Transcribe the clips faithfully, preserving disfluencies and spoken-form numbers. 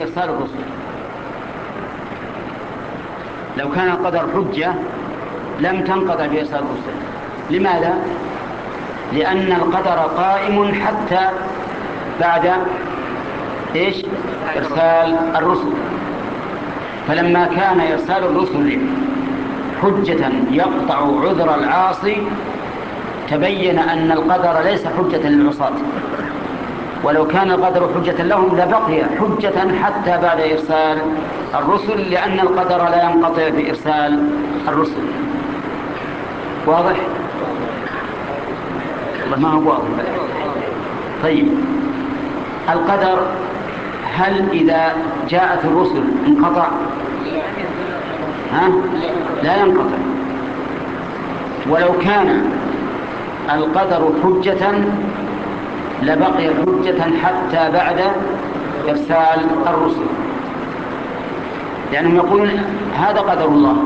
بإرسال الرسل. لو كان القدر حجة لم تنقطع بإرسال الرسل. لماذا؟ لأن القدر قائم حتى بعد إيش؟ إرسال الرسل. فلما كان إرسال الرسل حجة يقطع عذر العاصي تبين أن القدر ليس حجة للعصاة، ولو كان القدر حجة لهم لبقي حجة حتى بعد إرسال الرسل، لأن القدر لا ينقطع بإرسال الرسل. واضح؟ والله ما هو واضح. طيب، القدر هل إذا جاءت الرسل انقطع؟ ها؟ لا ينقطع. ولو كان القدر حجة لبقي حجة حتى بعد إرسال الرسل، لأنهم يقولون هذا قدر الله.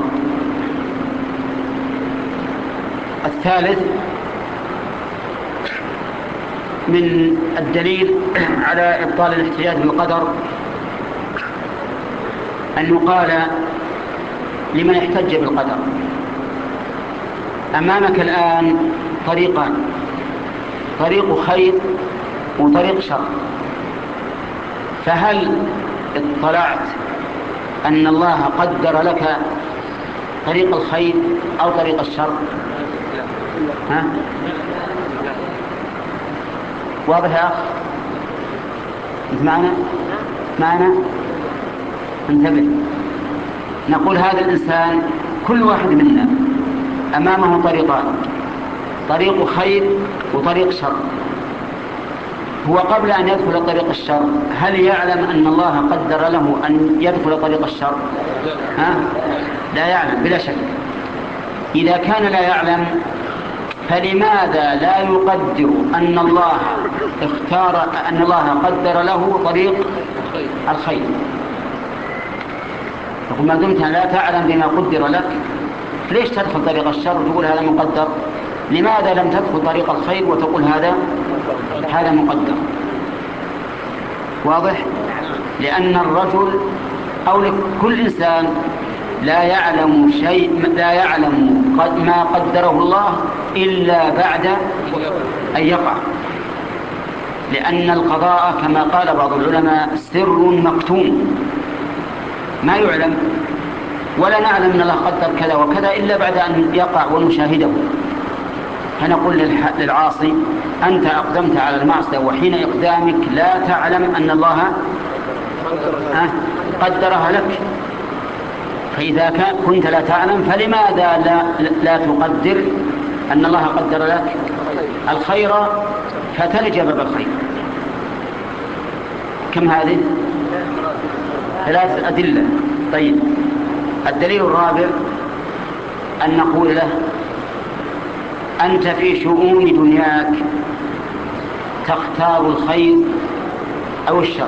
الثالث من الدليل على إبطال الاحتجاج بالقدر أن يقال لمن احتج بالقدر: أمامك الآن طريقان، طريق خير وطريق شر، فهل اطلعت أن الله قدر لك طريق الخير أو طريق الشر؟ ها؟ واضح يا أخ؟ أنت معنا؟ معنا؟ انتبه. نقول هذا الإنسان كل واحد منا أمامه طريقان، طريق خير وطريق شر. هو قبل أن يدخل طريق الشر هل يعلم أن الله قدر له أن يدخل طريق الشر؟ ها؟ لا يعلم بلا شك. إذا كان لا يعلم فلماذا لا يقدر أن الله اختار أن الله قدر له طريق الخير؟ يقول ما دمت لا تعلم بما قدر لك ليش تدخل طريق الشر وتقول هذا مقدر؟ لماذا لم تدخل طريق الخير وتقول هذا هذا مقدر؟ واضح؟ لأن الرجل أو كل إنسان لا يعلم شيء، لا يعلم ما قدره الله إلا بعد أن يقع، لأن القضاء كما قال بعض العلماء سر مكتوم ما يعلم، ولا نعلم أن الله قدر كذا وكذا إلا بعد أن يقع ونشاهده. فنقول للعاصي: أنت أقدمت على المعصية وحين إقدامك لا تعلم أن الله قدرها لك، فإذا كنت لا تعلم فلماذا لا, لا تقدر أن الله قدر لك الخير فتلج باب الخير؟ كم هذه؟ ثلاثة أدلة. طيب، الدليل الرابع أن نقول له: أنت في شؤون دنياك تختار الخير أو الشر؟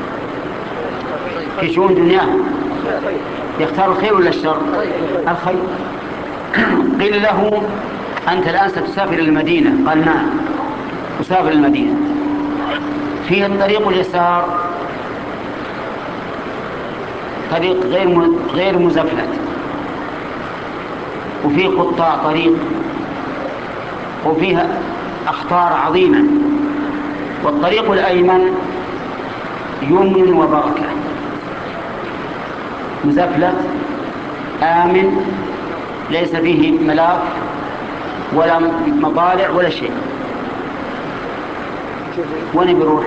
في شؤون دنياه يختار الخير ولا الشر؟ الخير. قيل له: أنت الآن ستسافر المدينة. قال: نعم أسافر المدينة. فيه الطريق اليسار طريق غير غير مزفلت، وفيه قطاع طريق، وفيها أخطار عظيمة. والطريق الأيمن يمن وبركة، مزفلت آمن ليس فيه ملاك ولا مطالع ولا شيء. وين بيروح؟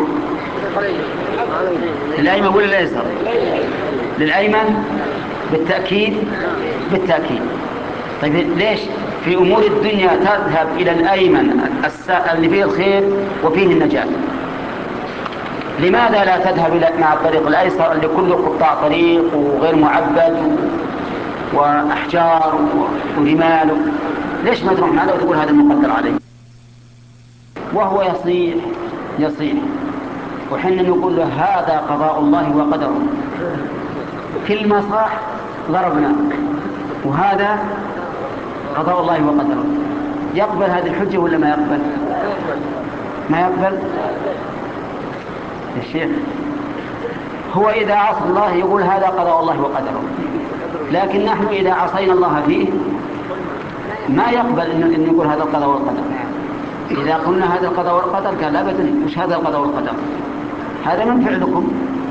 للأيمن ولا الأيسر؟ للأيمن بالتأكيد، بالتأكيد. طيب ليش في أمور الدنيا تذهب إلى الأيمن اللي فيه الخير وفيه النجاة؟ لماذا لا تذهب إلى مع الطريق الأيسر اللي كله قطاع طريق وغير معبد وأحجار ورمال؟ ليش ما تروح معه وتقول هذا المقدر عليه؟ وهو يصيح يصيح وحنا نقول له هذا قضاء الله وقدره، كل ما صاح ضربنا، وهذا قضاء الله وقدره. يقبل هذه الحجة ولا ما يقبل؟ ما يقبل. الشيخ هو إذا عصى الله يقول هذا قضاء الله وقدره، لكن نحن إذا عصينا الله فيه ما يقبل أن نقول هذا القضاء والقدر. إذا قلنا هذا القضاء والقدر قال أبدا، مش هذا القضاء والقدر، هذا من فعلكم.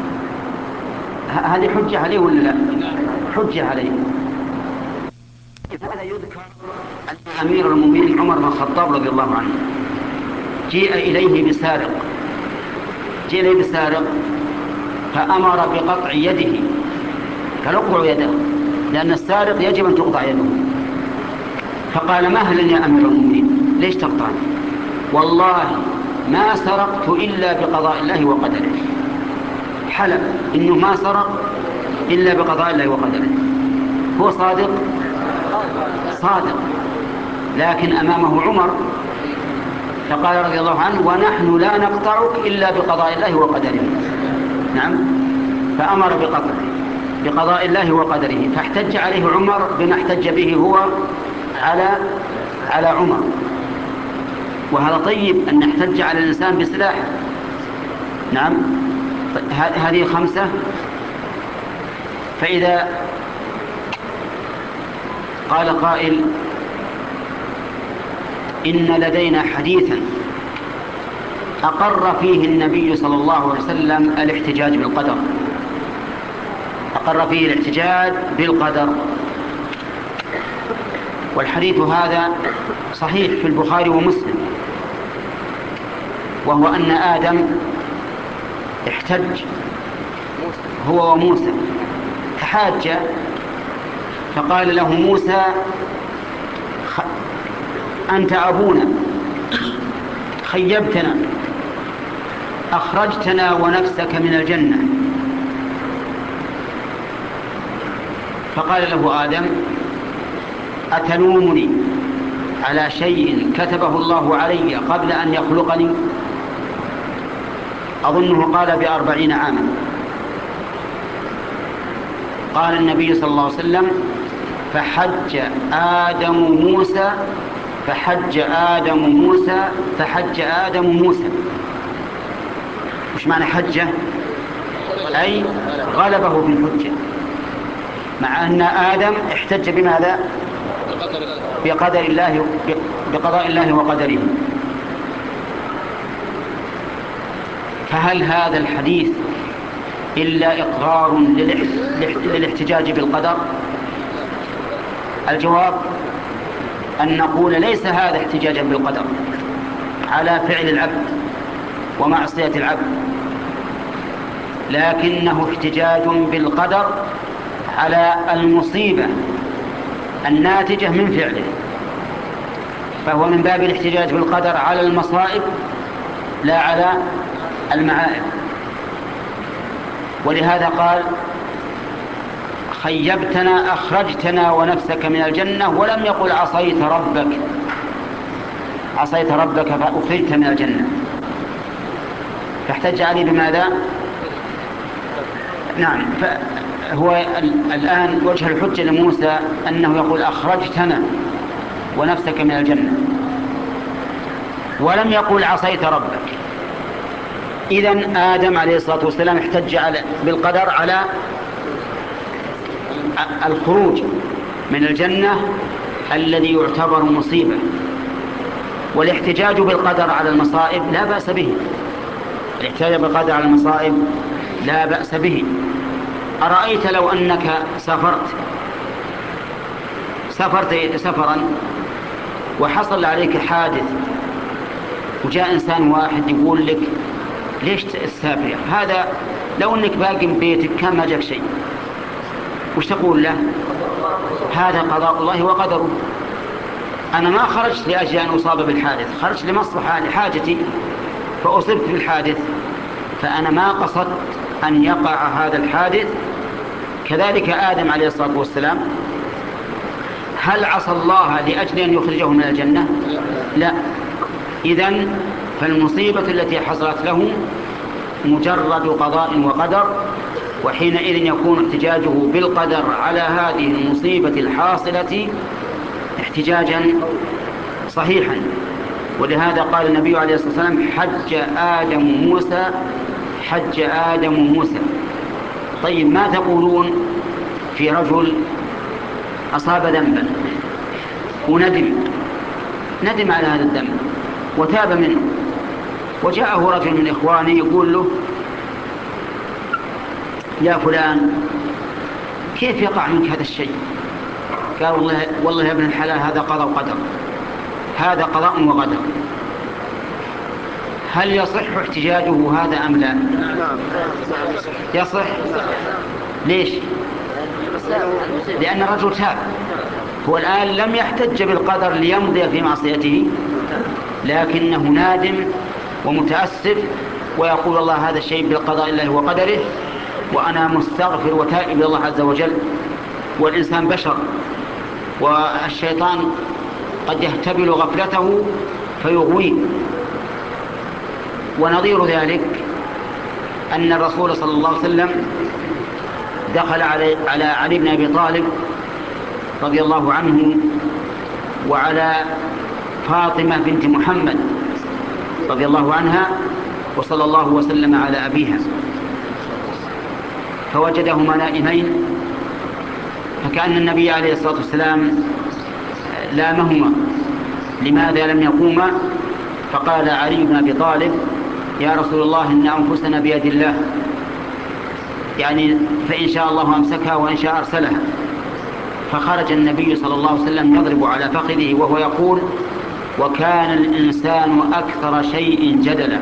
هذه حجة عليه ولا لا؟ حجة عليه. هذا يذكر أن أمير المؤمنين عمر بن الخطاب رضي الله عنه جيء إليه بسارق، جيء إليه بسارق فأمر بقطع يده، قال اقطعوا يده، لأن السارق يجب أن تقطع يده. فقال مهلا يا أمير المؤمنين، ليش تقطعني؟ والله ما سرقت إلا بقضاء الله وقدره. حلف إنه ما سرق إلا بقضاء الله وقدره. هو صادق صادق، لكن أمامه عمر فقال رضي الله عنه ونحن لا نقطعك إلا بقضاء الله وقدره. نعم، فأمر بقطعه بقضاء الله وقدره، فاحتج عليه عمر بما احتج به هو على على عمر. وهذا طيب أن نحتج على الإنسان بسلاح. نعم، هذه خمسة. فإذا قال قائل إن لدينا حديثا أقر فيه النبي صلى الله عليه وسلم الاحتجاج بالقدر، أقر فيه الاحتجاج بالقدر، والحديث هذا صحيح في البخاري ومسلم، وهو أن آدم احتج هو وموسى، تحاج، فقال له موسى أنت أبونا، خيبتنا، أخرجتنا ونفسك من الجنة. فقال له آدم أتلومني على شيء كتبه الله علي قبل أن يخلقني؟ أظنه قال بأربعين عاما. قال النبي صلى الله عليه وسلم فحج آدم موسى فحج آدم موسى فحج آدم موسى. وش معنى حجة؟ أي غلبه في الحجة، مع أن آدم احتج بماذا؟ بقدر الله، بقضاء الله وقدره. فهل هذا الحديث إلا إقرار للاحتجاج بالقدر؟ الجواب أن نقول ليس هذا احتجاجا بالقدر على فعل العبد ومعصية العبد، لكنه احتجاج بالقدر على المصيبة الناتجة من فعله، فهو من باب الاحتجاج بالقدر على المصائب لا على المعائب. ولهذا قال خيبتنا أخرجتنا ونفسك من الجنة، ولم يقل عصيت ربك عصيت ربك فأخرجت من الجنة. فاحتج عليه بماذا؟ نعم، فهو الآن وجه الحجة لموسى أنه يقول أخرجتنا ونفسك من الجنة، ولم يقول عصيت ربك. إذن آدم عليه الصلاة والسلام احتج على بالقدر على الخروج من الجنة الذي يعتبر مصيبة، والاحتجاج بالقدر على المصائب لا بأس به. الاحتجاج بالقدر على المصائب لا بأس به. أرأيت لو أنك سافرت سافرت سفرا وحصل عليك حادث، وجاء إنسان واحد يقول لك ليش تسافر؟ هذا لو أنك باقي من بيتك كان ما جاك شيء، وش تقول له؟ هذا قضاء الله وقدره، أنا ما خرجت لأجل أن أصاب بالحادث، خرجت لمصلحة لحاجتي فأصبت بالحادث، فأنا ما قصدت أن يقع هذا الحادث. كذلك آدم عليه الصلاة والسلام، هل عصى الله لأجل أن يخرجه من الجنة؟ لا. إذن فالمصيبة التي حصلت له مجرد قضاء وقدر، وحينئذ يكون احتجاجه بالقدر على هذه المصيبة الحاصلة احتجاجا صحيحا. ولهذا قال النبي عليه الصلاة والسلام حج آدم موسى حج آدم موسى طيب ما تقولون في رجل أصاب ذنبا وندم ندم على هذا الذنب وتاب منه، وجاءه رجل من إخوانه يقول له يا فلان كيف يقع منك هذا الشيء؟ قال والله, والله يا ابن الحلال هذا قضاء وقدر، هذا قضاء وقدر. هل يصح احتجاجه هذا أم لا؟ نعم يصح. ليش؟ لأن الرجل تاب، هو الآن لم يحتج بالقدر ليمضي في معصيته، لكنه نادم ومتأسف ويقول الله هذا الشيء بقضاء الله وقدره وأنا مستغفر وتائب إلى الله عز وجل. والإنسان بشر والشيطان قد يهتبل غفلته فيغويه. ونظير ذلك أن الرسول صلى الله عليه وسلم دخل على على علي بن أبي طالب رضي الله عنه وعلى فاطمة بنت محمد رضي الله عنها وصلى الله وسلم على أبيها، فوجدهما نائمين، فكأن النبي عليه الصلاة والسلام لامهما لماذا لم يقوما، فقال علي بن أبي طالب يا رسول الله إن أنفسنا بيد الله، يعني فإن شاء الله أمسكها وإن شاء أرسلها. فخرج النبي صلى الله عليه وسلم يضرب على فخذه وهو يقول وكان الإنسان أكثر شيء جدلا.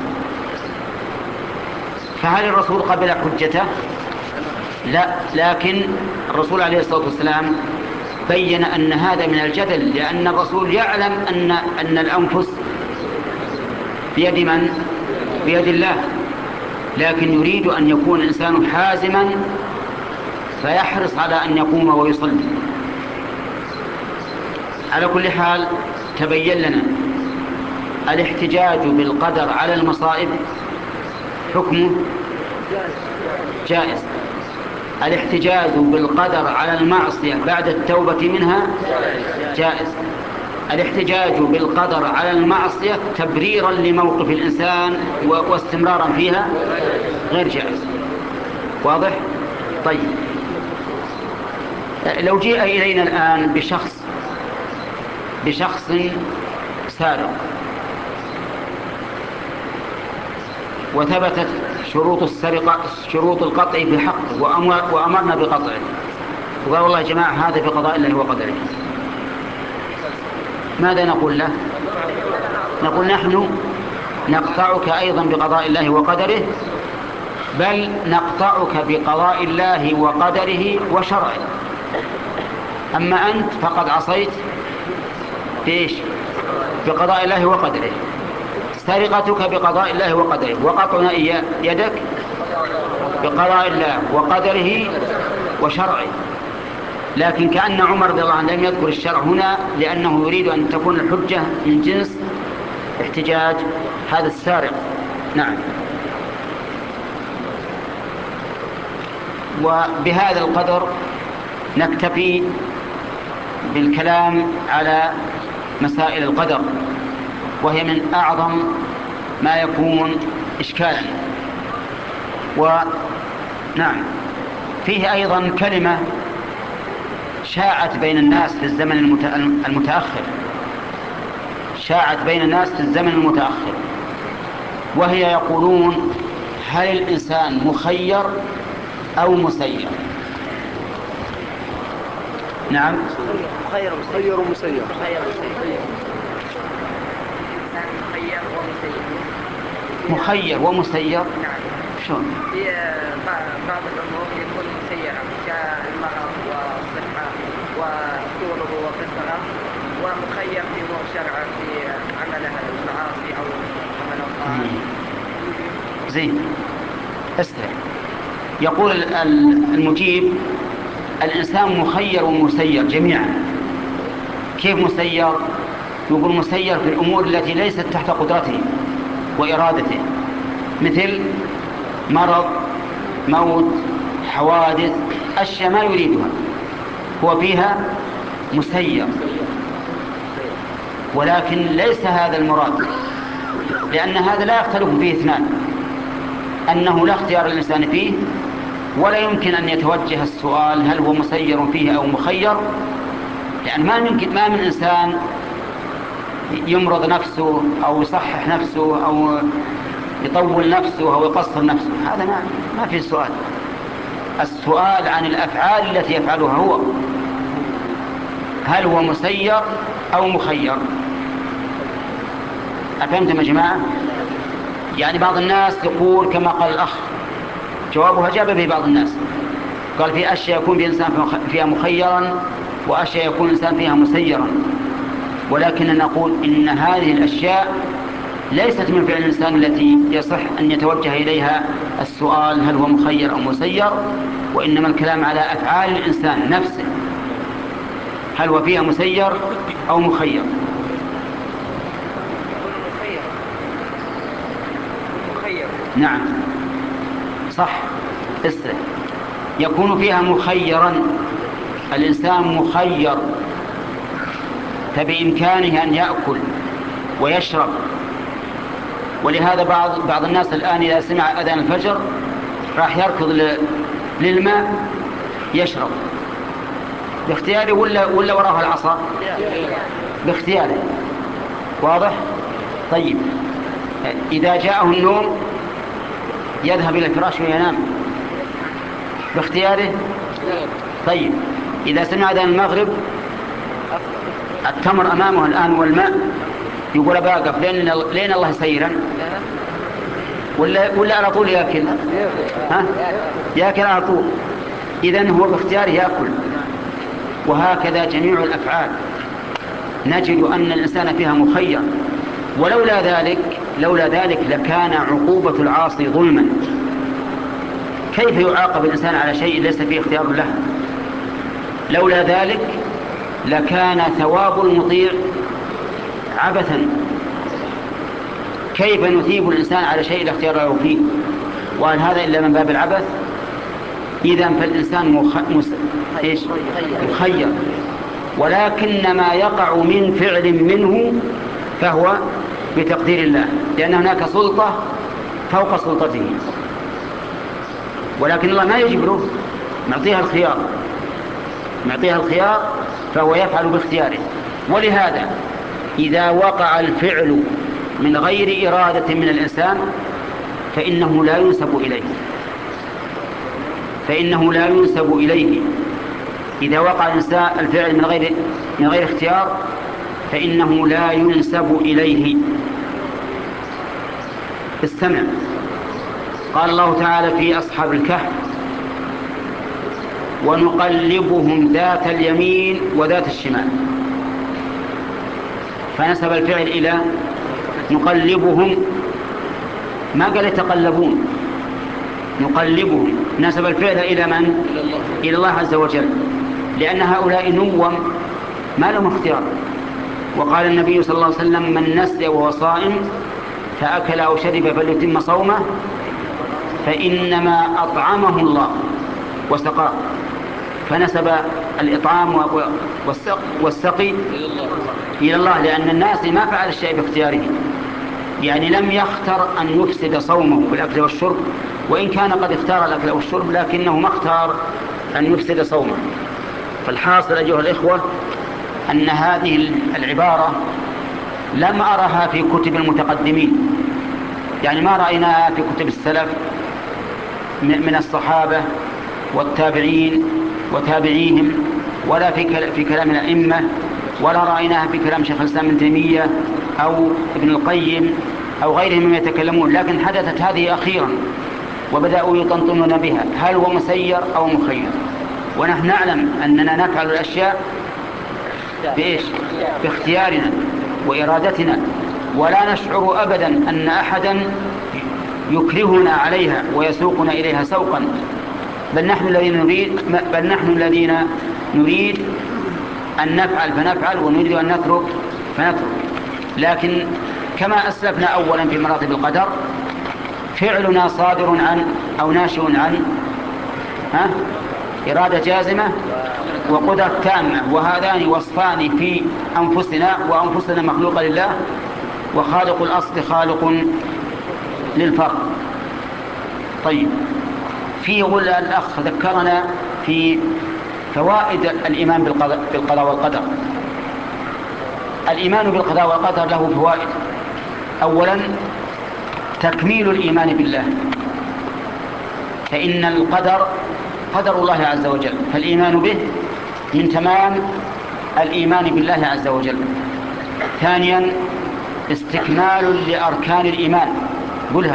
فهل الرسول قبل حجته؟ لا، لكن الرسول عليه الصلاة والسلام بين أن هذا من الجدل، لأن الرسول يعلم أن أن الأنفس بيد من؟ بيد الله، لكن يريد أن يكون الإنسان حازما فيحرص على أن يقوم ويصلي. على كل حال تبين لنا الاحتجاج بالقدر على المصائب حكمه جائز، الاحتجاج بالقدر على المعصية بعد التوبة منها جائز، الاحتجاج بالقدر على المعصية تبريرا لموقف الإنسان واستمرارا فيها غير جائز. واضح؟ طيب لو جاء إلينا الآن بشخص بشخص سارق وثبتت شروط السرقة شروط القطع في حقه وأمر وأمرنا بقطعه، وقال والله يا جماعة هذا بقضاء الله وقدره، ماذا نقول له؟ نقول نحن نقطعك أيضا بقضاء الله وقدره، بل نقطعك بقضاء الله وقدره وشرعه. أما أنت فقد عصيت بإيش؟ بقضاء الله وقدره، سرقتك بقضاء الله وقدره، وقطعنا يدك بقضاء الله وقدره وشرعه. لكن كأن عمر رضي الله عنه لم يذكر الشرع هنا لأنه يريد أن تكون الحجة من جنس احتجاج هذا السارق. نعم. وبهذا القدر نكتفي بالكلام على مسائل القدر، وهي من أعظم ما يكون إشكالا. ونعم فيه أيضا كلمة شاعت بين الناس في الزمن المتأخر شاعت بين الناس في الزمن المتأخر وهي يقولون هل الإنسان مخير أو مسير؟ نعم مخير مخير ومسير. مخير ومسير. نعم. شلون؟ في بعض الأمور يكون مسيرا كالمرض والصحة وطوله وقصره، ومخير في أمور شرعه في عملها المعاصي أو عمل الطاعات. زين استمع. يقول المجيب الإنسان مخير ومسير جميعا. كيف مسير؟ يقول مسير في الأمور التي ليست تحت قدرته وإرادته، مثل مرض، موت، حوادث، أشياء ما يريدها هو فيها مسير. ولكن ليس هذا المراد، لأن هذا لا يختلف فيه اثنان، أنه لا اختيار الإنسان فيه ولا يمكن أن يتوجه السؤال هل هو مسير فيه أو مخير، لأن ما يمكن ما من إنسان يمرض نفسه أو يصحح نفسه أو يطول نفسه أو يقصر نفسه، هذا ما ما في سؤال. السؤال عن الأفعال التي يفعلها هو، هل هو مسير أو مخير؟ أفهمتم يا جماعة؟ يعني بعض الناس يقول كما قال الأخ، جوابه أجاب به بعض الناس، قال في أشياء يكون الإنسان فيها مخيرا وأشياء يكون الإنسان فيها مسيرا، ولكن نقول إن هذه الأشياء ليست من فعل الإنسان التي يصح أن يتوجه إليها السؤال هل هو مخير أو مسير، وإنما الكلام على أفعال الإنسان نفسه، هل هو فيها مسير أو مخير. مخير. نعم صح، اسرع، يكون فيها مخيرا، الإنسان مخير، فبإمكانه أن يأكل ويشرب. ولهذا بعض بعض الناس الآن إذا سمع أذان الفجر راح يركض للماء يشرب باختياره، ولا ولا وراه العصا؟ باختياره. واضح؟ طيب إذا جاءه النوم يذهب إلى الفراش وينام باختياره. طيب إذا سمع أذان المغرب التمر أمامه الآن والماء يقول باقف لين لين الله يسيرا، ولا ولا على طول ياكل؟ ها؟ ياكل على طول. إذن هو باختياره ياكل. وهكذا جميع الأفعال نجد أن الإنسان فيها مخير، ولولا ذلك لولا ذلك لكان عقوبة العاصي ظلما. كيف يعاقب الإنسان على شيء ليس فيه اختيار له؟ لولا ذلك لكان ثواب المطيع عبثا. كيف نثيب الإنسان على شيء لا اختيار له فيه؟ وهل هذا إلا من باب العبث؟ إذن فالإنسان مخ... مس... إيش؟ مخير، ولكن ما يقع من فعل منه فهو بتقدير الله، لأن هناك سلطة فوق سلطته، ولكن الله ما يجبره، معطيها الخيار، معطيها الخيار فهو يفعل باختياره. ولهذا إذا وقع الفعل من غير إرادة من الإنسان فإنه لا ينسب إليه، فإنه لا ينسب إليه. إذا وقع الإنسان الفعل من غير من غير اختيار فإنه لا ينسب إليه. استمع، قال الله تعالى في أصحاب الكهف: ونقلبهم ذات اليمين وذات الشمال، فنسب الفعل إلى نقلبهم، ما قال يتقلبون، نقلبهم، نسب الفعل إلى من؟ إلى الله عز وجل، لأن هؤلاء نوم ما لهم اختيار. وقال النبي صلى الله عليه وسلم: من نسي وهو صائم فأكل أو شرب فليتم صومه فإنما أطعمه الله وسقاه. فنسب الإطعام والسقي إلى الله، لأن الناس ما فعل الشيء باختياره، يعني لم يختر أن يفسد صومه بالأكل والشرب، وإن كان قد اختار الأكل والشرب لكنه ما اختار أن يفسد صومه. فالحاصل أيها الإخوة أن هذه العبارة لم أرها في كتب المتقدمين، يعني ما رأيناها في كتب السلف من الصحابة والتابعين وتابعيهم، ولا في في كلام الأئمة، ولا رأيناها في كلام شيخ الإسلام ابن تيمية أو ابن القيم أو غيرهم مما يتكلمون، لكن حدثت هذه أخيرا وبدأوا يطنطنون بها: هل هو مسير أو مخير؟ ونحن نعلم أننا نفعل الأشياء بإيش؟ باختيارنا وإرادتنا، ولا نشعر أبدا أن أحدا يكرهنا عليها ويسوقنا إليها سوقا، بل نحن الذين نريد بل نحن الذين نريد أن نفعل فنفعل، ونريد أن نترك فنترك. لكن كما أسلفنا أولا في مراتب القدر، فعلنا صادر عن أو ناشئ عن ها إرادة جازمة وقدرة تامة، وهذان وصفان في أنفسنا، وأنفسنا مخلوقة لله، وخالق الأصل خالق للفرق. طيب، في يقول الأخ ذكرنا في فوائد الإيمان بالقضاء والقدر. الإيمان بالقضاء والقدر له فوائد. أولا تكميل الإيمان بالله، فإن القدر قدر الله عز وجل، فالإيمان به من تمام الإيمان بالله عز وجل. ثانيا استكمال لأركان الإيمان. قلها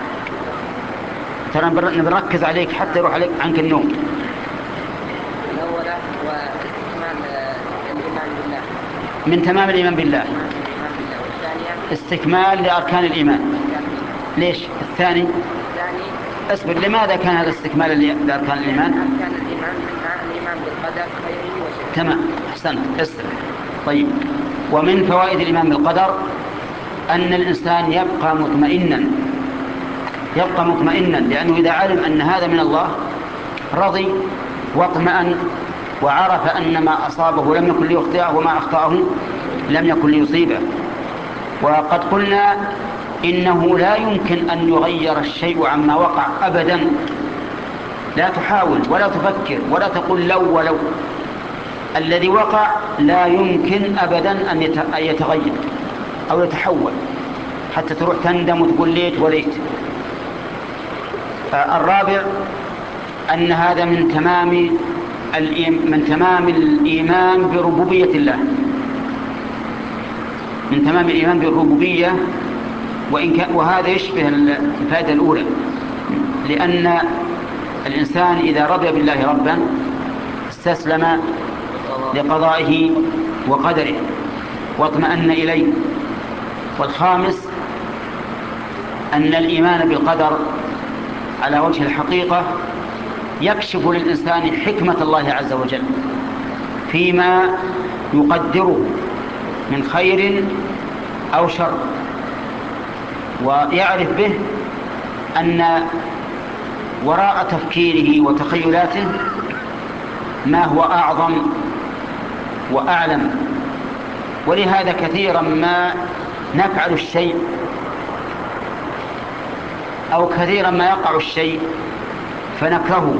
ترى بنركز عليك حتى يروح عليك عنك النوم. الأول واستكمال الإيمان بالله من تمام الإيمان بالله. والثانية استكمال لأركان الإيمان. ليش الثاني؟ الثاني اصبر، لماذا كان هذا استكمال لأركان الإيمان؟ أركان الإيمان منها الإيمان بالقدر خيره وشره. تمام، أحسنت، اسر. طيب، ومن فوائد الإيمان بالقدر أن الإنسان يبقى مطمئنا يبقى مطمئنا لأنه إذا علم أن هذا من الله رضي واطمأن، وعرف أن ما أصابه لم يكن ليخطئه وما أخطأه لم يكن ليصيبه. وقد قلنا إنه لا يمكن أن يغير الشيء عما وقع أبدا. لا تحاول ولا تفكر ولا تقول لو ولو. الذي وقع لا يمكن أبدا أن يتغير أو يتحول حتى تروح تندم وتقول ليت وليت. الرابع أن هذا من تمام من تمام الإيمان بربوبية الله، من تمام الإيمان بالربوبية، وإن كان وهذا يشبه الفائدة الأولى، لأن الإنسان إذا رضي بالله ربا استسلم لقضائه وقدره واطمأن إليه. والخامس أن الإيمان بالقدر على وجه الحقيقة يكشف للإنسان حكمة الله عز وجل فيما يقدره من خير أو شر، ويعرف به أن وراء تفكيره وتخيلاته ما هو أعظم وأعلم. ولهذا كثيرا ما نفعل الشيء أو كثيرا ما يقع الشيء فنكرهه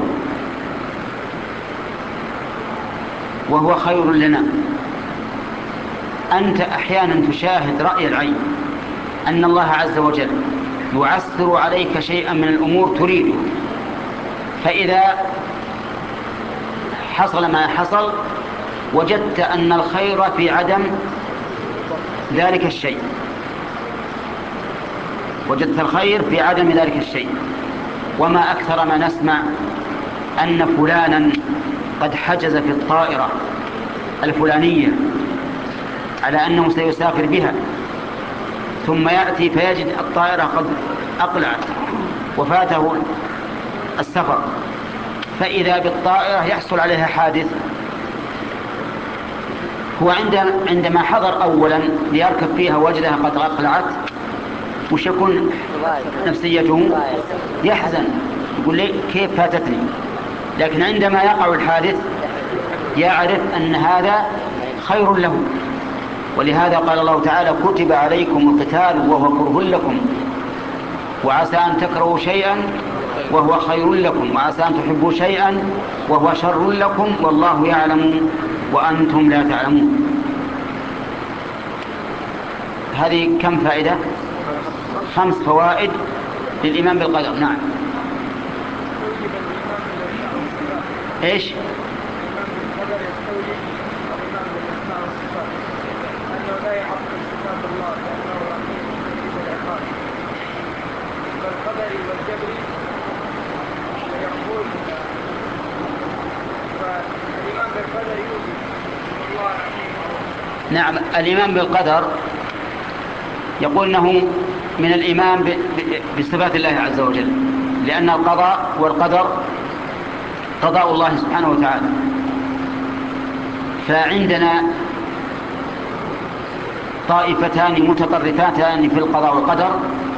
وهو خير لنا. أنت أحيانا تشاهد رأي العين أن الله عز وجل يعسر عليك شيئا من الأمور تريده، فإذا حصل ما حصل وجدت أن الخير في عدم ذلك الشيء وجدت الخير في عدم ذلك الشيء. وما أكثر ما نسمع أن فلانا قد حجز في الطائرة الفلانية على أنه سيسافر بها، ثم يأتي فيجد الطائرة قد أقلعت وفاته السفر، فإذا بالطائرة يحصل عليها حادث. هو عندما حضر أولا ليركب فيها وجدها قد أقلعت، وش يكون نفسيته؟ يحزن، يقول لي كيف فاتتني. لكن عندما يقع الحادث يعرف أن هذا خير له. ولهذا قال الله تعالى: كتب عليكم القتال وهو كره لكم وعسى أن تكرهوا شيئا وهو خير لكم وعسى أن تحبوا شيئا وهو شر لكم والله يعلم وأنتم لا تعلمون. هذه كم فائدة؟ خمس فوائد للإيمان بالقدر. نعم. إيش؟ نعم، الإيمان بالقدر يقول أنه من الإيمان بصفات الله عز وجل، لأن القضاء والقدر قضاء الله سبحانه وتعالى. فعندنا طائفتان متطرفتان في القضاء والقدر،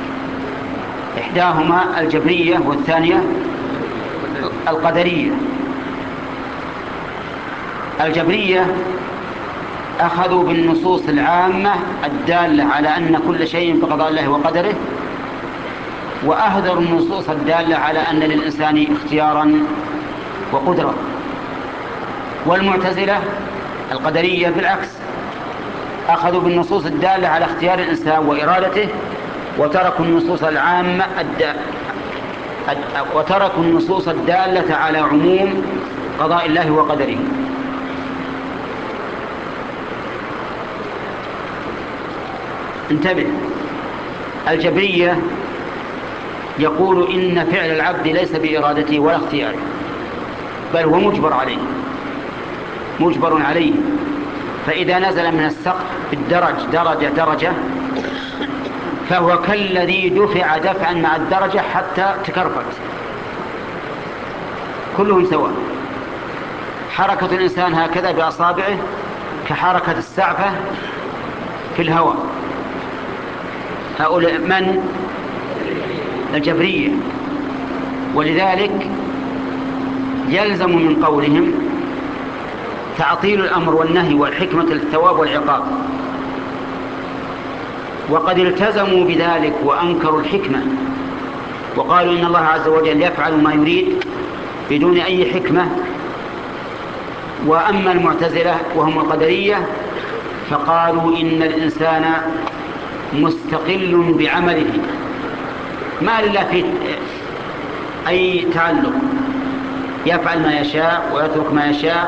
إحداهما الجبرية والثانية القدرية. الجبرية أخذوا بالنصوص العامة الدالة على أن كل شيء بقضاء الله وقدره، وأهدر النصوص الدالة على أن للإنسان اختيارا وقدرة. والمعتزلة القدرية بالعكس، أخذوا بالنصوص الدالة على اختيار الإنسان وإرادته، وتركوا النصوص العامة الد... وتركوا النصوص الدالة على عموم قضاء الله وقدره. انتبه، الجبرية يقول إن فعل العبد ليس بإرادته ولا اختياره، بل هو مجبر عليه مجبر عليه فإذا نزل من السقف بالدرج درجة درجة فهو كالذي دفع دفعا مع الدرجة حتى تكرفت، كلهم سواء. حركة الإنسان هكذا بأصابعه كحركة السعفة في الهواء. هؤلاء من؟ الجبرية. ولذلك يلزم من قولهم تعطيل الأمر والنهي والحكمة للثواب والعقاب، وقد التزموا بذلك وأنكروا الحكمة وقالوا إن الله عز وجل يفعل ما يريد بدون أي حكمة. وأما المعتزلة وهم القدرية فقالوا إن الإنسان مستقل بعمله، ما لله فيه أي تعلق، يفعل ما يشاء ويترك ما يشاء،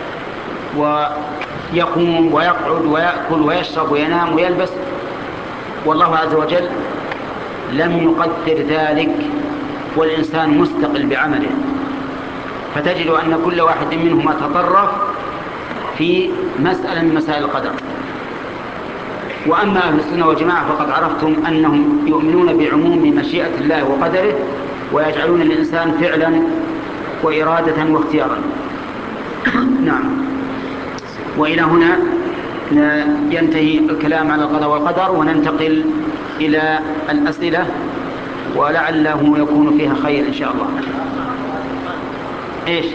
ويقوم ويقعد ويأكل ويشرب وينام ويلبس، والله عز وجل لم يقدر ذلك، والإنسان مستقل بعمله. فتجد أن كل واحد منهما تطرف في مسألة من مسائل القدر. وأما أهل السنة والجماعة فقد عرفتم أنهم يؤمنون بعموم مشيئة الله وقدره، ويجعلون الإنسان فعلا وإرادة واختيارا. نعم. وإلى هنا ينتهي الكلام على القضاء والقدر، وننتقل إلى الأسئلة ولعله يكون فيها خير إن شاء الله. إيش؟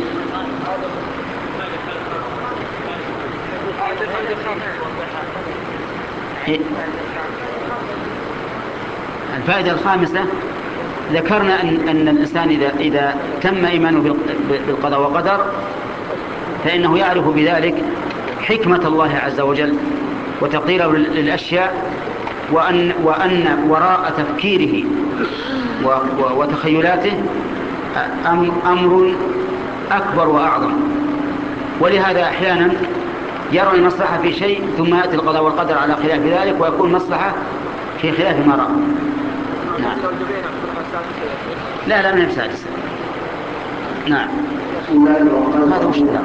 الفائدة الخامسة ذكرنا أن, أن الإنسان إذا, إذا تم إيمانه بالقضاء والقدر فإنه يعرف بذلك حكمة الله عز وجل وتقديره للأشياء، وأن, وأن وراء تفكيره وتخيلاته أمر أكبر وأعظم. ولهذا أحيانا يرى المصلحة في شيء ثم يأتي القضاء والقدر على خلاف ذلك ويكون مصلحة في خلاف ما رأى. نعم. لا لا من السادس. نعم. هذا وش ده؟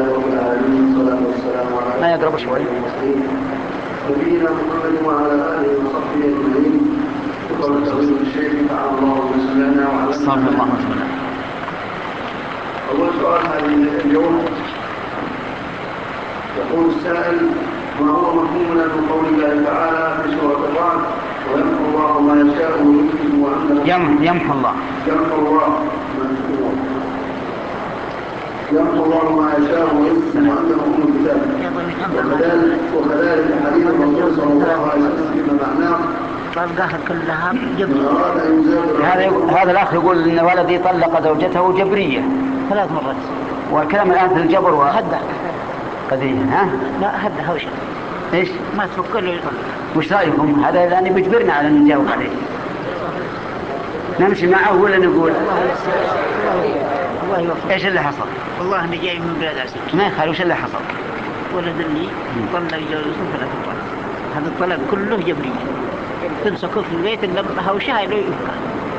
ما يقرب شوي. نبينا محمد وعلى آله وصحبه أجمعين. وقال تغيير الشيخ تعالى الله وسلمنا وعلى استغفر الله وسلم. أول سؤال هذه اليوم يقول السائل: ما هو مفهومنا من قول الله تعالى في سورة الرعد: ويمحو الله ما يشاء ويثبت وعنده يمحو الله يمحو الله يمحو الله ما يشاء ويثبت وعنده أم الكتاب. وكذلك وكذلك حديث الرسول صلى الله عليه وسلم فيما معناه طلقها كلها جبرية. هذا هذا الأخ يقول إن ولدي طلق زوجته جبرية ثلاث مرات، والكلام الآن في الجبر وهدى قضية. ها؟ لا هدى هوشة. إيش؟ ما تفكر له يطلق. وش رأيكم؟ هذا الآن بيجبرنا على أن نجاوب عليه. نمشي معه ولا نقول؟ الله يوفق. إيش اللي حصل؟ والله أنا جاي من بلاد أسد. ما يخالف. وش اللي حصل؟ ولد لي طلق جوزته ثلاث مرات. هذا الطلاق كله جبرية. تمسكه في البيت لما هوشها له يبقى.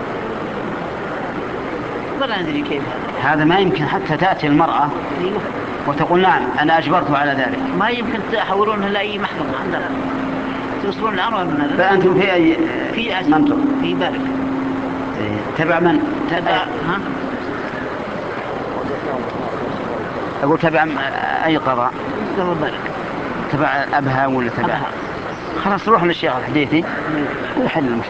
ولا ندري كيف هذا. هذا ما يمكن حتى تأتي المرأة أيوه. وتقول نعم أنا أجبرته على ذلك. ما يمكن تحولونه لأي محكمة عندنا. توصلون الأمر من هذا. فأنتم في أي في منطقة؟ في بارك. تبع من؟ تبع ها؟ أقول تبع أي قضاء؟ قضاء بارك. تبع أبها ولا تبع؟ أبها. خلاص روح للشيخ الحديثي ويحل المشكلة.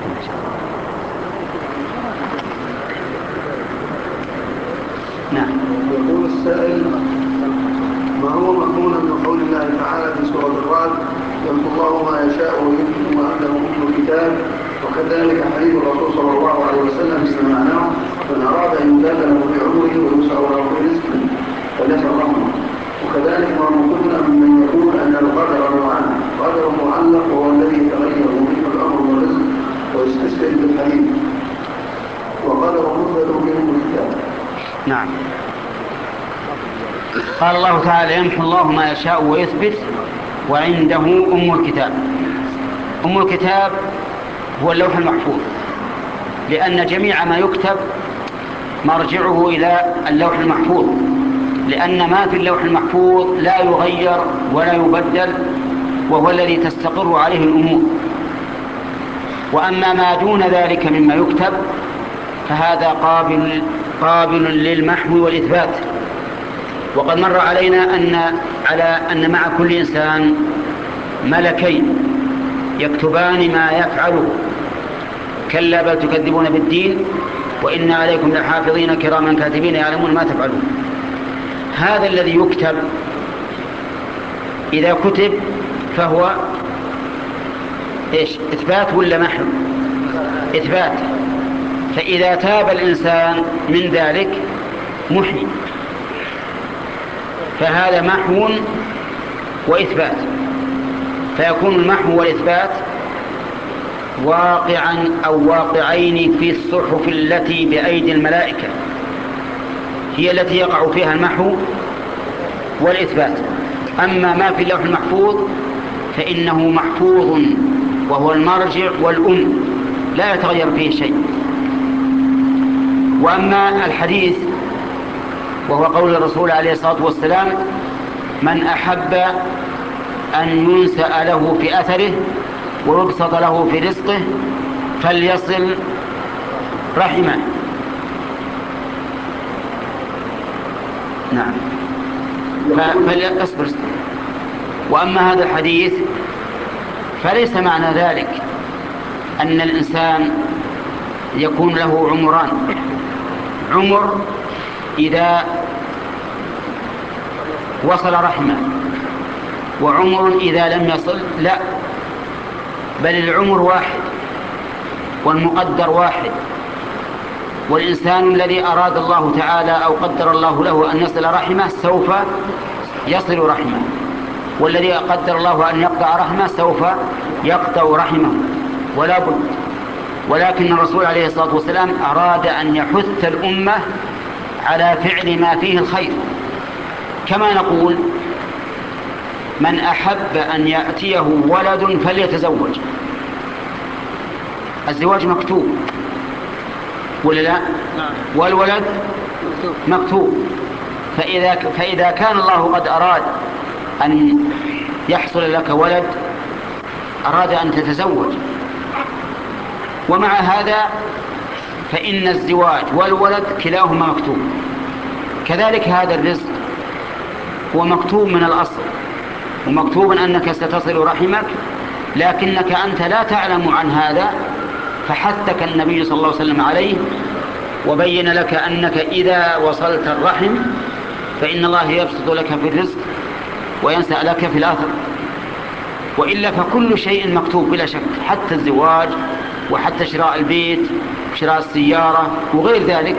نعم. يقول السائل: ما هو مفهومنا من قول الله تعالى في سورة الرعد: يمحو الله ما يشاء ويثبت وعنده أم الكتاب؟ وكذلك حديث الرسول صلى الله عليه وسلم بما معناه من أراد أن يزاد له في عمره ويوسع له في رزقه فليسر رحمه. وكذلك ما قلنا ممن يقول أن القدر نوعان، قدر معلق وهو الذي يتغير منه الأمر والرزق ويستسلم بالحديث، وقدر مثبت منه الكتاب. نعم. قال الله تعالى يمحو الله ما يشاء ويثبت وعنده أم الكتاب. أم الكتاب هو اللوح المحفوظ، لأن جميع ما يكتب مرجعه إلى اللوح المحفوظ، لأن ما في اللوح المحفوظ لا يغير ولا يبدل، وهو الذي تستقر عليه الأمور. وأما ما دون ذلك مما يكتب فهذا قابل قابل للمحو والإثبات. وقد مر علينا أن على أن مع كل إنسان ملكين يكتبان ما يفعله. كلا بل تكذبون بالدين وإن عليكم لحافظين كراما كاتبين يعلمون ما تفعلون. هذا الذي يكتب إذا كتب فهو إيش؟ إثبات ولا محو؟ إثبات. فإذا تاب الإنسان من ذلك محي، فهذا محو وإثبات، فيكون المحو والإثبات واقعا أو واقعين في الصحف التي بأيدي الملائكة، هي التي يقع فيها المحو والإثبات. أما ما في اللوح المحفوظ فإنه محفوظ وهو المرجع والأم لا يتغير فيه شيء. وأما الحديث وهو قول الرسول عليه الصلاة والسلام من أحب أن ينسأ له في أثره ويبسط له في رزقه فليصل رحمه. نعم. فليصبر. وأما هذا الحديث فليس معنى ذلك أن الإنسان يكون له عمران، عمر إذا وصل رحمه وعمر إذا لم يصل، لا، بل العمر واحد والمقدر واحد. والإنسان الذي أراد الله تعالى أو قدر الله له أن يصل رحمه سوف يصل رحمه، والذي قدر الله أن يقطع رحمه سوف يقطع رحمه ولا بد. ولكن الرسول عليه الصلاة والسلام أراد أن يحث الأمة على فعل ما فيه الخير، كما نقول من أحب أن يأتيه ولد فليتزوج. الزواج مكتوب ولا لا؟ والولد مكتوب. فإذا, فإذا كان الله قد أراد أن يحصل لك ولد أراد أن تتزوج. ومع هذا فإن الزواج والولد كلاهما مكتوب. كذلك هذا الرزق هو مكتوب من الأصل، ومكتوب أنك ستصل رحمك، لكنك أنت لا تعلم عن هذا، فحثك النبي صلى الله عليه وسلم عليه وبين لك أنك إذا وصلت الرحم فإن الله يبسط لك في الرزق وينسأ لك في الآخر. وإلا فكل شيء مكتوب بلا شك، حتى الزواج وحتى شراء البيت شراء السيارة وغير ذلك.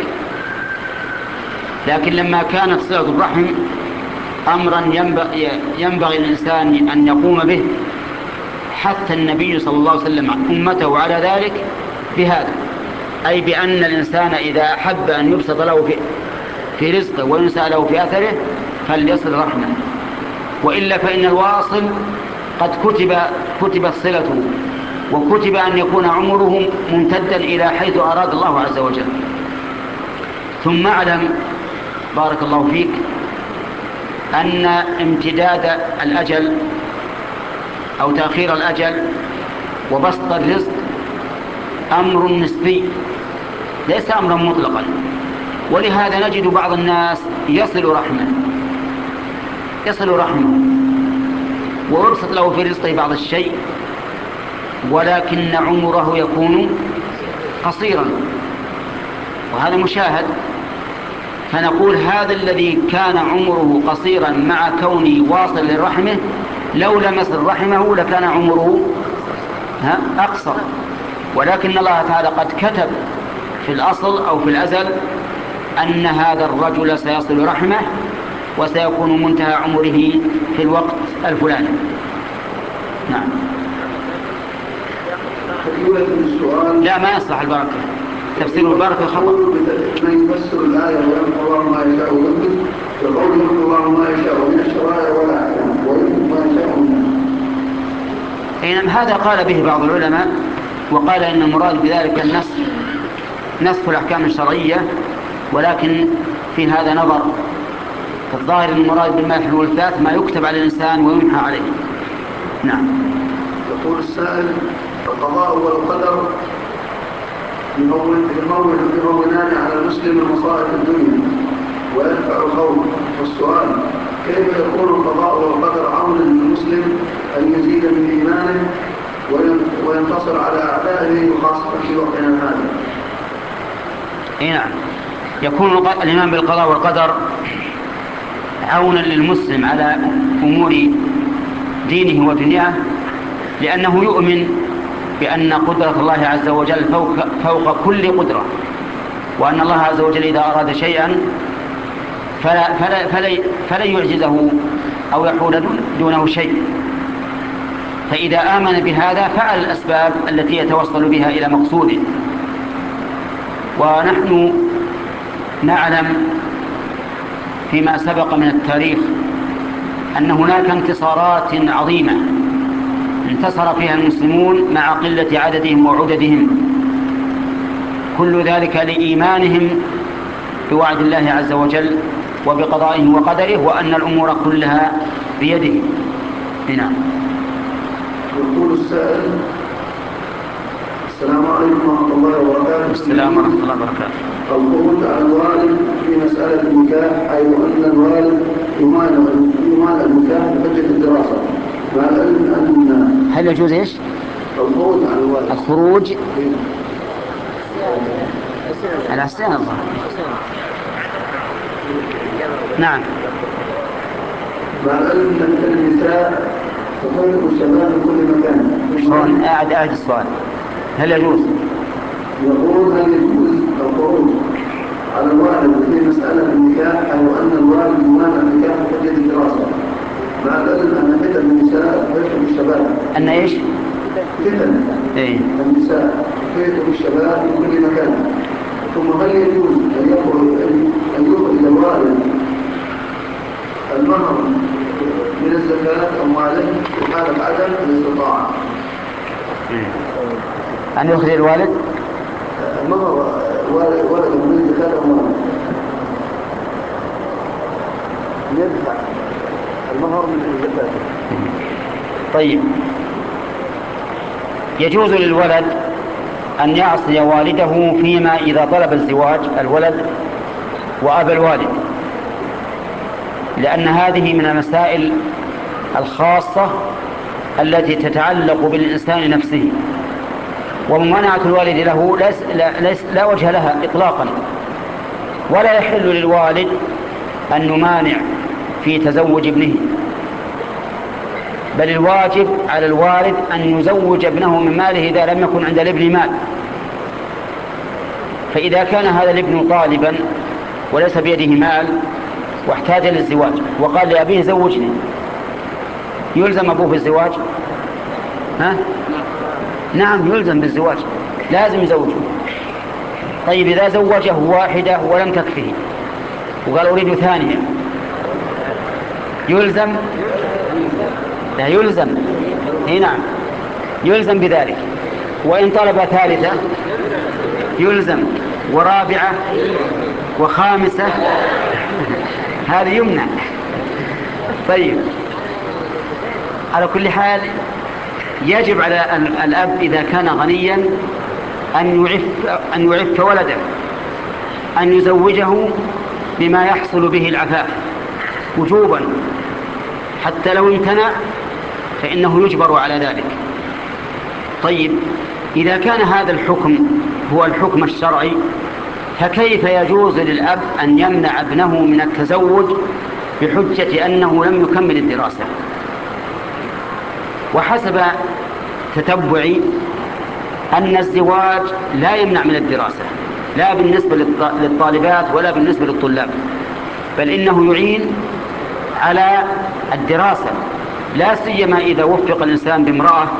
لكن لما كانت صلة الرحم أمرا ينبغي الإنسان أن يقوم به، حتى النبي صلى الله عليه وسلم أمته على ذلك بهذا، أي بأن الإنسان إذا أحب أن يبسط له في, في رزقه وينسأ له في أثره فليصل رحمه. وإلا فإن الواصل قد كتب كتبت صلته وكتب أن يكون عمره ممتدا إلى حيث أراد الله عز وجل. ثم اعلم بارك الله فيك أن امتداد الأجل أو تأخير الأجل وبسط الرزق أمر نسبي ليس أمرا مطلقا. ولهذا نجد بعض الناس يصل رحمه يصل رحمه ويبسط له في رزقه بعض الشيء، ولكن عمره يكون قصيرا، وهذا مشاهد. فنقول هذا الذي كان عمره قصيرا مع كونه واصل لرحمه لو لم يصل رحمه لكان عمره أقصر. ولكن الله تعالى قد كتب في الأصل أو في الأزل أن هذا الرجل سيصل رحمه وسيكون منتهى عمره في الوقت الفلاني. نعم. لا، ما يصلح البركة، تفسير البركة خطأ. من يفسر الآية ويمحو الله ما يشاء ويثبت بقوله يمحو الله ما يشاء من الشرائع والأحكام ويثبت ما يشاء منها. إنما هذا قال به بعض العلماء، وقال إن المراد بذلك النسخ، نسخ الأحكام الشرعية، ولكن في هذا نظر. الظاهر المراد بالمحو والإثبات ما يكتب على الإنسان ويمحى عليه. نعم. يقول السائل: القضاء والقدر يهونان على المسلم المصائب الدنيا ويدفع الخوف. والسؤال: كيف يكون القضاء والقدر عونا للمسلم أن يزيد من إيمانه وينتصر على أعدائه وخاصة في وقتنا هذا؟ إيه نعم، يكون الإيمان بالقضاء والقدر عونا للمسلم على أمور دينه ودنياه، لأنه يؤمن بأن قدرة الله عز وجل فوق, فوق كل قدرة، وأن الله عز وجل إذا أراد شيئا فلا, فلا, فلا, فلا يعجزه أو يحول دونه شيء. فإذا آمن بهذا فعل الأسباب التي يتوصل بها إلى مقصوده. ونحن نعلم فيما سبق من التاريخ أن هناك انتصارات عظيمة انتصر فيها المسلمون مع قلة عددهم وعددهم، كل ذلك لإيمانهم بوعد الله عز وجل وبقضائه وقدره، وأن الأمور كلها بيده. هنا يقول السائل: السلام عليكم ورحمة الله وبركاته. السلام ورحمة الله وبركاته. الخروج على الوالد في مسألة النكاح، حيث أن الوالد يمانع النكاح بحجة الدراسة، مع العلم أن هل يجوز إيش؟ الخروج على الوالد. الخروج على السنة الظاهر. نعم. مع العلم أن النساء تخيط الشباب في كل مكان. شلون؟ أعد أعد السؤال. هل يجوز؟ يقول: هل يجوز الخروج على الوالد في مسألة النكاح، حيث أن الوالد يمانع النكاح بحجة الدراسة، مع العلم أن فتن النساء تخيط بالشباب. أن إيش؟ فتن إيه؟ النساء تخيط بالشباب في كل مكان. ثم هل يجوز أن يخرج أن يخرج الوالد المهر من الزكاة أمواله في حالة عدم الاستطاعة؟ أن يخرج الوالد المهر ولد من الزكاة أمواله، يدفع المهر من الزكاة. طيب، يجوز للولد أن يعصي والده فيما إذا طلب الزواج الولد وأبى الوالد، لأن هذه من المسائل الخاصة التي تتعلق بالإنسان نفسه، وممانعة الوالد له ليس لا, ليس لا وجه لها إطلاقا، ولا يحل للوالد أن يمانع في تزوج ابنه، بل الواجب على الوالد أن يزوج ابنه من ماله إذا لم يكن عند الابن مال. فإذا كان هذا الابن طالبا وليس بيده مال واحتاج للزواج وقال لأبيه زوجني، يلزم أبوه بالزواج؟ ها؟ نعم، يلزم بالزواج، لازم يزوجه. طيب، إذا زوجه واحدة ولم تكفه وقال أريد ثانية، يلزم؟ لا يلزم. هنا نعم يلزم بذلك. وإن طلب ثالثة يلزم، ورابعة وخامسة هذا يمنع. طيب، على كل حال يجب على الأب إذا كان غنيا أن يعف أن يعف ولده، أن يزوجه بما يحصل به العفاف وجوبا، حتى لو امتنع فإنه يجبر على ذلك. طيب، إذا كان هذا الحكم هو الحكم الشرعي، فكيف يجوز للأب أن يمنع ابنه من التزوج بحجة أنه لم يكمل الدراسة؟ وحسب تتبعي أن الزواج لا يمنع من الدراسة، لا بالنسبة للطالبات ولا بالنسبة للطلاب، بل إنه يعين على الدراسة، لا سيما إذا وفق الإنسان بامرأة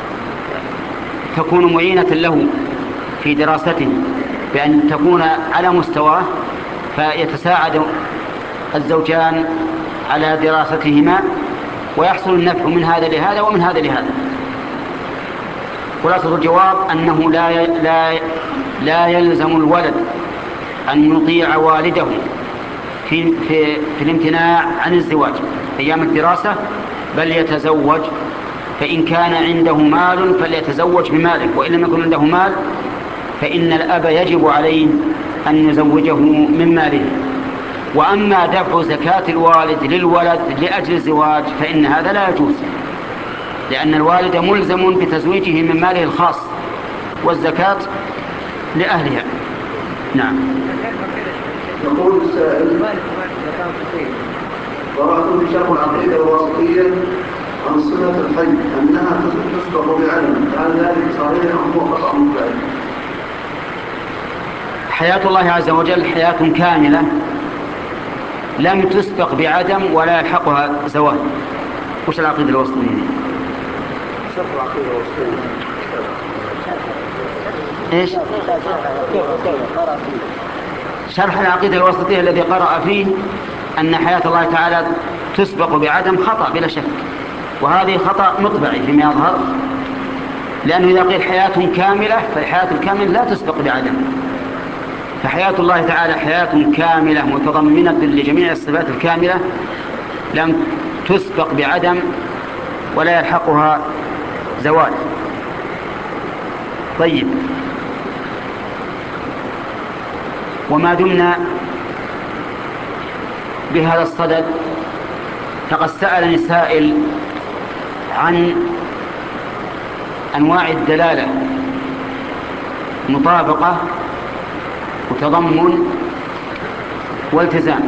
تكون معينة له في دراسته بأن تكون على مستواه، فيتساعد الزوجان على دراستهما ويحصل النفع من هذا لهذا ومن هذا لهذا. خلاصة الجواب أنه لا لا لا يلزم الولد أن يطيع والده في في في الامتناع عن الزواج أيام الدراسة، بل يتزوج، فإن كان عنده مال فليتزوج بماله، وإن لم يكن عنده مال فإن الأب يجب عليه أن يزوجه من ماله. وأما دفع زكاة الوالد للولد لأجل الزواج فإن هذا لا يجوز، لأن الوالد ملزم بتزويجه من ماله الخاص، والزكاة لأهلها. نعم. يقول السائل: قرأت في شرح العقيدة الواسطية عن صلة الحج أنها تسبق بعلم، هل ذلك صحيح أم هو خطأ مطلق؟ حياة الله عز وجل حياة كاملة لم تسبق بعدم ولا يلحقها زوال. وش العقيدة الواسطية؟ شرح العقيدة الواسطية. ايش؟ شرح العقيدة الواسطية الذي قرأ فيه أن حياة الله تعالى تسبق بعدم خطأ بلا شك، وهذه خطأ مطبعي فيما يظهر، لأنه إذا قيل حياة كاملة فالحياة الكاملة لا تسبق بعدم، فحياة الله تعالى حياة كاملة متضمنة لجميع الصفات الكاملة لم تسبق بعدم ولا يلحقها زوال. طيب، وما دمنا بهذا الصدد فقد سألني سائل عن أنواع الدلالة، مطابقة وتضمن والتزام،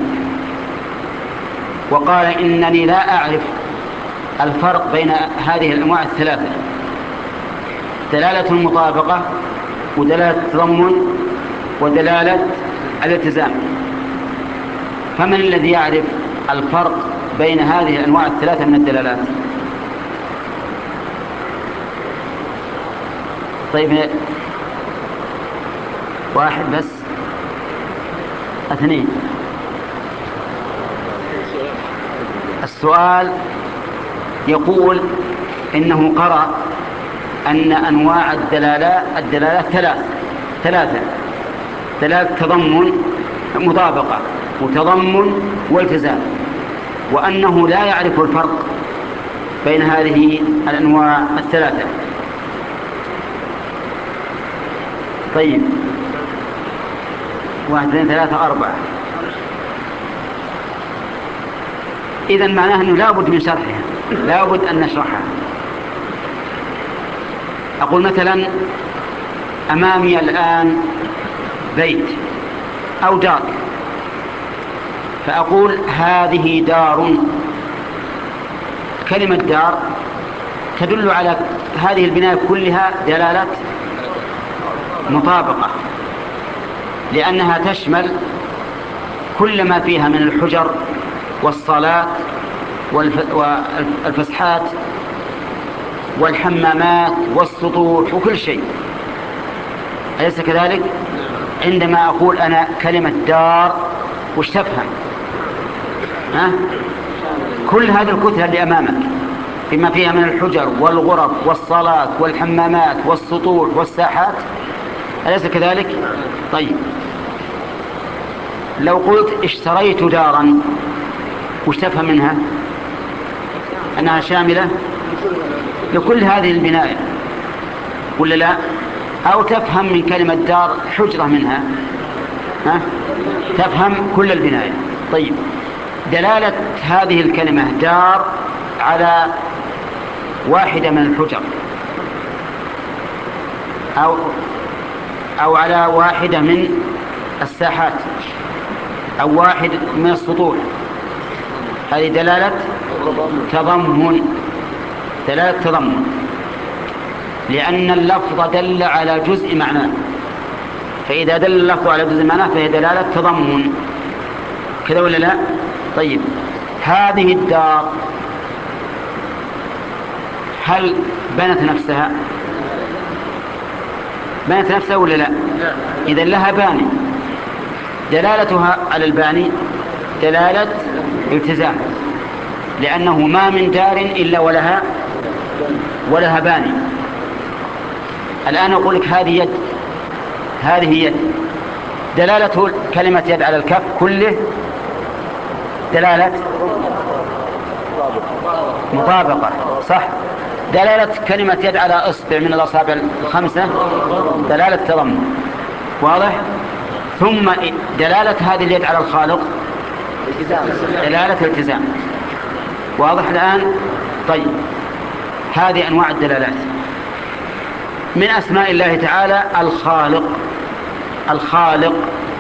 وقال إنني لا أعرف الفرق بين هذه الأنواع الثلاثة، دلالة المطابقة ودلالة التضمن ودلالة الالتزام، فمن الذي يعرف الفرق بين هذه الأنواع الثلاثة من الدلالات؟ طيب، واحد بس، اثنين. السؤال يقول إنه قرأ أن أنواع الدلالات الدلالات ثلاث ثلاثة دلالة تضمن مطابقة وتضمن والتزام، وأنه لا يعرف الفرق بين هذه الأنواع الثلاثة. طيب، واحد اثنين ثلاثة أربعة، إذن معناه أنه لابد من شرحها، لابد أن نشرحها. أقول مثلا أمامي الآن بيت أو دار، فأقول هذه دار. كلمة دار تدل على هذه البناية كلها دلالة مطابقة، لأنها تشمل كل ما فيها من الحجر والصالات والفسحات والحمامات والسطوح وكل شيء، أليس كذلك؟ عندما أقول أنا كلمة دار وش تفهم؟ ها؟ كل هذه الكتلة اللي أمامك بما فيها من الحجر والغرف والصالات والحمامات والسطوح والساحات، أليس كذلك؟ طيب، لو قلت اشتريت دارا وش تفهم منها؟ أنها شاملة لكل هذه البناية ولا لا؟ أو تفهم من كلمة دار حجرة منها؟ ها؟ تفهم كل البناية. طيب، دلالة هذه الكلمة دار على واحدة من الحجر أو أو على واحدة من الساحات أو واحد من السطوح، هذه دلالة تضمن، دلالة تضمن. لأن اللفظ دل على جزء معناه، فإذا دل اللفظ على جزء معناه فهي دلالة تضمن، كذا ولا لا؟ طيب، هذه الدار هل بنت نفسها؟ بنت نفسها ولا لا؟ إذا لها باني، دلالتها على الباني دلالة التزام، لأنه ما من دار إلا ولها ولها باني. الآن أقول لك هذه يد، هذه يد، دلالة كلمة يد على الكف كله دلالة مطابقة، صح؟ دلالة كلمة يد على إصبع من الأصابع الخمسة دلالة تضمن، واضح؟ ثم دلالة هذه اليد على الخالق دلالة التزام، واضح الآن؟ طيب، هذه أنواع الدلالات. من أسماء الله تعالى الخالق. الخالق،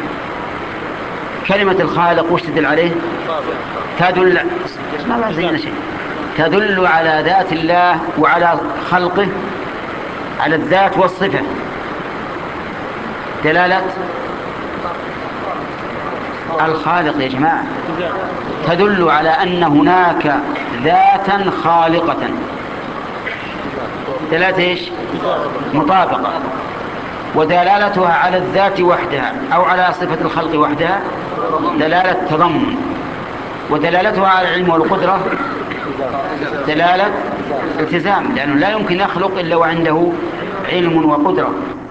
كلمة الخالق وش تدل عليه؟ تدل ما زينا شيء، تدل على ذات الله وعلى خلقه، على الذات والصفة، دلالة الخالق يا جماعة تدل على أن هناك ذاتا خالقة، دلالة إيش؟ مطابقة. ودلالتها على الذات وحدها أو على صفة الخلق وحدها دلالة تضمن. ودلالتها على العلم والقدرة دلالة التزام، لأنه لا يمكن يخلق إلا وعنده علم وقدرة.